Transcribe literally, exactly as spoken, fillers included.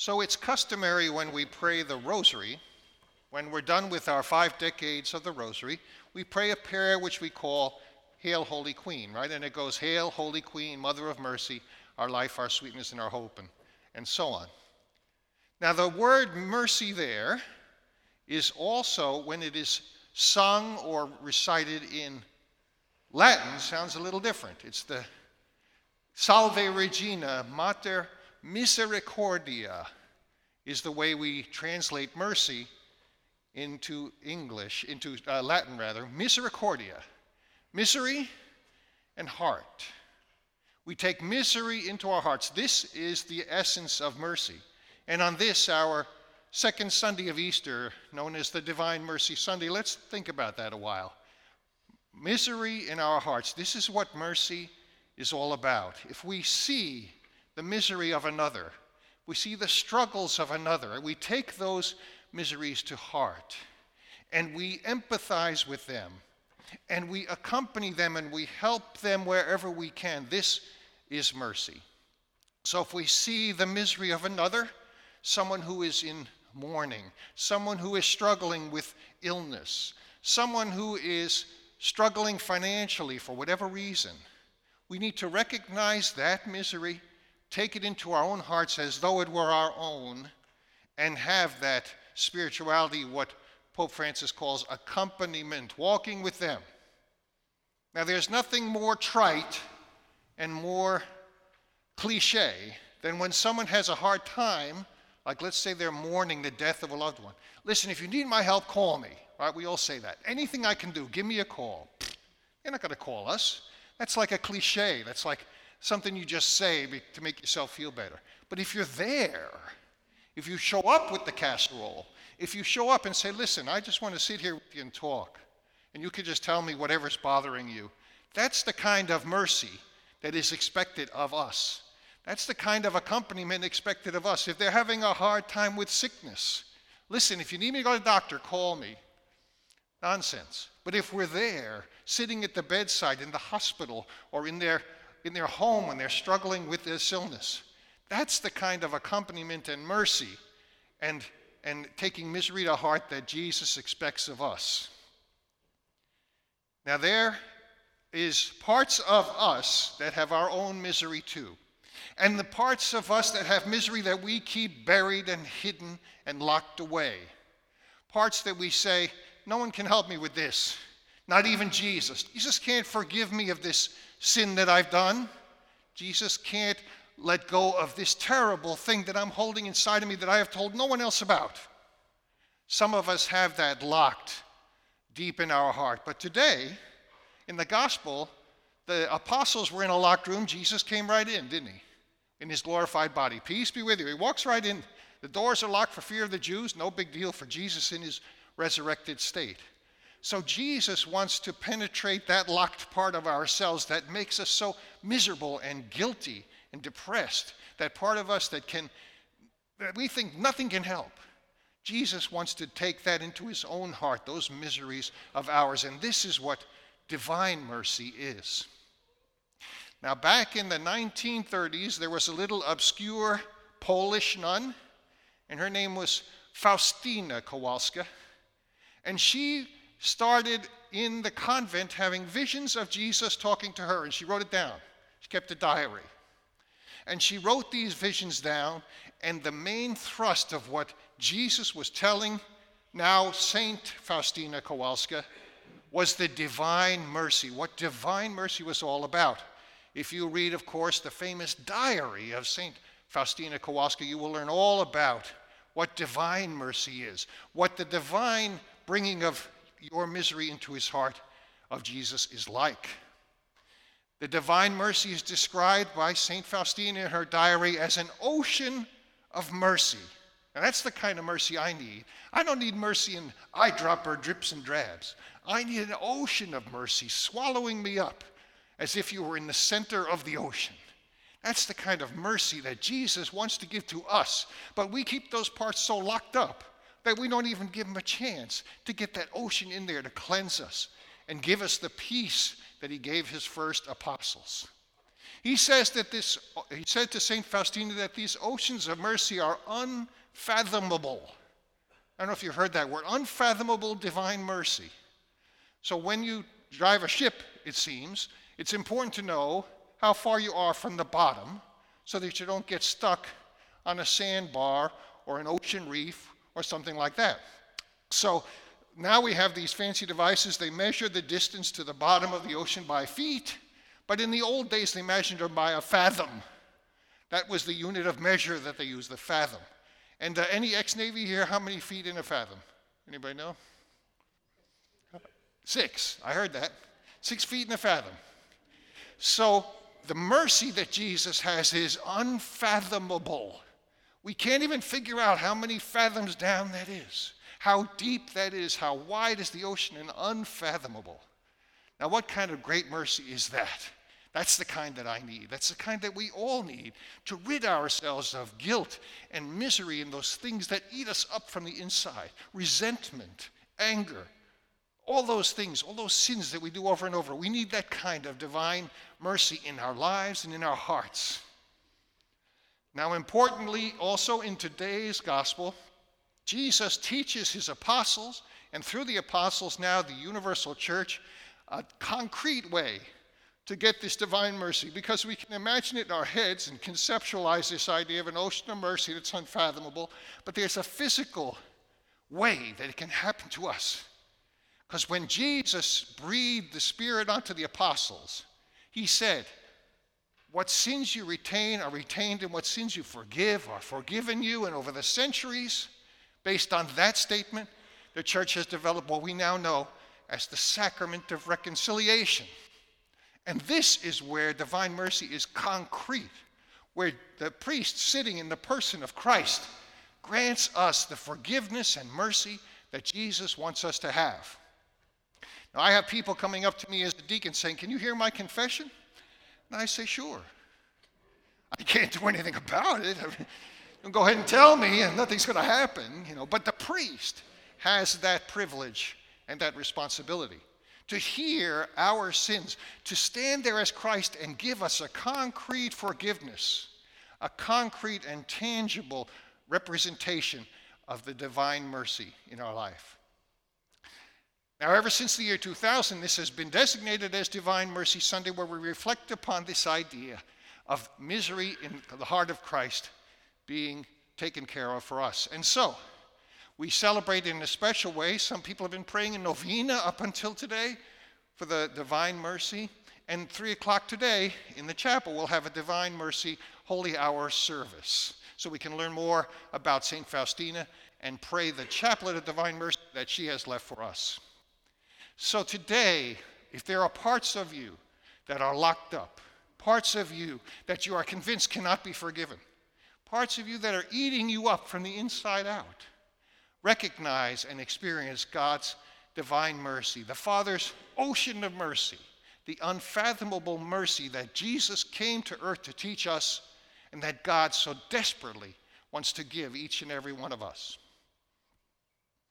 So it's customary when we pray the rosary, when we're done with our five decades of the rosary, we pray a prayer which we call Hail, Holy Queen, right? And it goes, Hail, Holy Queen, Mother of Mercy, our life, our sweetness, and our hope, and, and so on. Now, the word mercy there is also, when it is sung or recited in Latin, sounds a little different. It's the Salve Regina, Mater Misericordia is the way we translate mercy into English, into uh, Latin rather. Misericordia, misery and heart. We take misery into our hearts. This is the essence of mercy. And on this, our second Sunday of Easter, known as the Divine Mercy Sunday, let's think about that a while. Misery in our hearts. This is what mercy is all about. If we see the misery of another, we see the struggles of another, we take those miseries to heart, and we empathize with them, and we accompany them, and we help them wherever we can. This is mercy. So if we see the misery of another, someone who is in mourning, someone who is struggling with illness, someone who is struggling financially for whatever reason, we need to recognize that misery, take it into our own hearts as though it were our own, and have that spirituality, what Pope Francis calls accompaniment, walking with them. Now, there's nothing more trite and more cliche than when someone has a hard time, like let's say they're mourning the death of a loved one. Listen, if you need my help, call me. Right? We all say that. Anything I can do, give me a call. You're not going to call us. That's like a cliche. That's like something you just say to make yourself feel better. But if you're there, if you show up with the casserole, if you show up and say, listen, I just want to sit here with you and talk, and you can just tell me whatever's bothering you, that's the kind of mercy that is expected of us. That's the kind of accompaniment expected of us. If they're having a hard time with sickness, listen, if you need me to go to the doctor, call me. Nonsense. But if we're there, sitting at the bedside in the hospital or in their, in their home when they're struggling with this illness, that's the kind of accompaniment and mercy and, and taking misery to heart that Jesus expects of us. Now there is parts of us that have our own misery too. And the parts of us that have misery that we keep buried and hidden and locked away. Parts that we say, no one can help me with this, not even Jesus. Jesus can't forgive me of this sin that I've done. Jesus can't let go of this terrible thing that I'm holding inside of me that I have told no one else about. Some of us have that locked deep in our heart. But today, in the gospel, the apostles were in a locked room. Jesus came right in, didn't he? In his glorified body. Peace be with you. He walks right in. The doors are locked for fear of the Jews. No big deal for Jesus in his resurrected state. So Jesus wants to penetrate that locked part of ourselves that makes us so miserable and guilty and depressed, that part of us that can, that we think nothing can help. Jesus wants to take that into his own heart, those miseries of ours, and this is what divine mercy is. Now, back in the nineteen thirties, there was a little obscure Polish nun, and her name was Faustina Kowalska. And she started in the convent having visions of Jesus talking to her, and she wrote it down. She kept a diary. And she wrote these visions down, and the main thrust of what Jesus was telling now Saint Faustina Kowalska was the divine mercy, what divine mercy was all about. If you read, of course, the famous diary of Saint Faustina Kowalska, you will learn all about what divine mercy is, what the divine bringing of your misery into his heart of Jesus is like. The divine mercy is described by Saint Faustina in her diary as an ocean of mercy. And that's the kind of mercy I need. I don't need mercy in eyedropper drips and drabs. I need an ocean of mercy swallowing me up as if you were in the center of the ocean. That's the kind of mercy that Jesus wants to give to us. But we keep those parts so locked up that we don't even give him a chance to get that ocean in there to cleanse us and give us the peace that he gave his first apostles. He says that this, he said to Saint Faustina that these oceans of mercy are unfathomable. I don't know if you've heard that word, unfathomable divine mercy. So when you drive a ship, it seems, it's important to know how far you are from the bottom so that you don't get stuck on a sandbar or an ocean reef or something like that. So now we have these fancy devices. They measure the distance to the bottom of the ocean by feet, but in the old days they measured them by a fathom. That was the unit of measure that they used, the fathom. And uh, any ex-Navy here, how many feet in a fathom? Anybody know? Six. I heard that. Six feet in a fathom. So the mercy that Jesus has is unfathomable. We can't even figure out how many fathoms down that is, how deep that is, how wide is the ocean, and unfathomable. Now, what kind of great mercy is that? That's the kind that I need. That's the kind that we all need to rid ourselves of guilt and misery and those things that eat us up from the inside, resentment, anger, all those things, all those sins that we do over and over. We need that kind of divine mercy in our lives and in our hearts. Now, importantly, also in today's gospel, Jesus teaches his apostles, and through the apostles now the universal church, a concrete way to get this divine mercy, because we can imagine it in our heads and conceptualize this idea of an ocean of mercy that's unfathomable, but there's a physical way that it can happen to us. Because when Jesus breathed the Spirit onto the apostles, he said, what sins you retain are retained, and what sins you forgive are forgiven you. And over the centuries, based on that statement, the church has developed what we now know as the sacrament of reconciliation. And this is where divine mercy is concrete, where the priest sitting in the person of Christ grants us the forgiveness and mercy that Jesus wants us to have. Now, I have people coming up to me as a deacon saying, can you hear my confession? And I say, sure. I can't do anything about it. I mean, don't go ahead and tell me, and nothing's going to happen, you know. But the priest has that privilege and that responsibility to hear our sins, to stand there as Christ and give us a concrete forgiveness, a concrete and tangible representation of the divine mercy in our life. Now, ever since the year two thousand, this has been designated as Divine Mercy Sunday, where we reflect upon this idea of misery in the heart of Christ being taken care of for us. And so, we celebrate in a special way. Some people have been praying in novena up until today for the Divine Mercy. And three o'clock today in the chapel, we'll have a Divine Mercy Holy Hour service. So we can learn more about Saint Faustina and pray the chaplet of Divine Mercy that she has left for us. So today, if there are parts of you that are locked up, parts of you that you are convinced cannot be forgiven, parts of you that are eating you up from the inside out, recognize and experience God's divine mercy, the Father's ocean of mercy, the unfathomable mercy that Jesus came to earth to teach us and that God so desperately wants to give each and every one of us.